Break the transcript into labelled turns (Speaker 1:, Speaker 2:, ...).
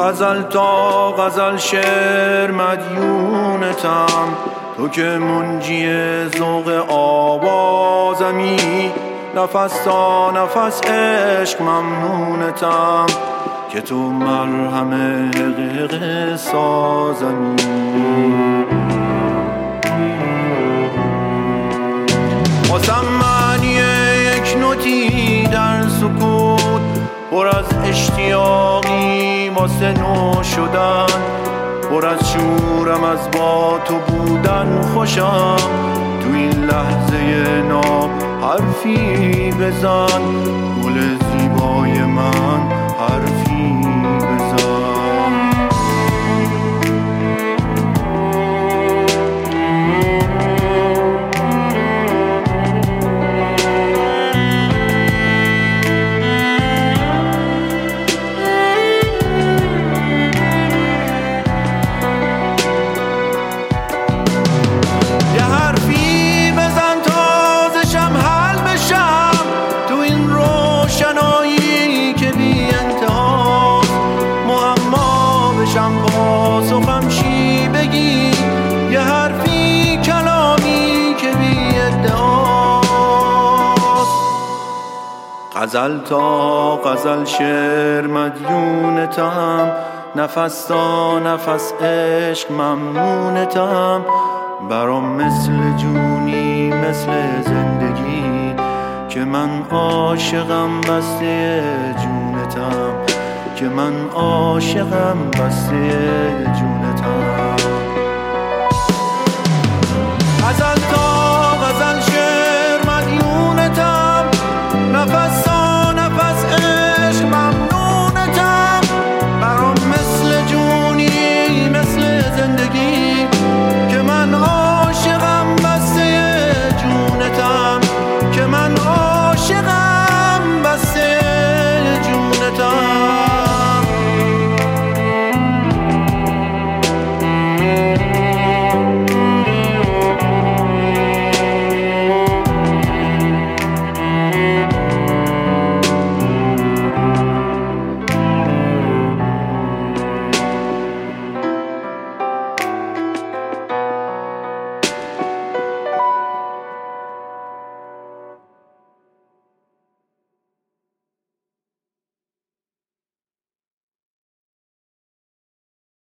Speaker 1: غزل تا غزل شعر مدیونتم، تو که منجی ذوق آوازمی، نفس تا نفس عشق ممنونتم، که تو مرهم حقیق سازمی. واسم معنی یک نوتی در سکوت، پر از اشتیاقی واسه نو شدن، پر از شورم از با تو بودن خوشم. تو این لحظه ناب حرفی بزن، گل زیبای من حرفی بزن. پاسخم چی بگی؟ یه حرفی کلامی که بی ادعاست. غزل تا غزل شعر مدیونتم، نفس تا نفس عشق ممنونتم. برام مثل جونی مثل زندگی، که من عاشقم بسته جونتم، که من عاشقم بسته جون.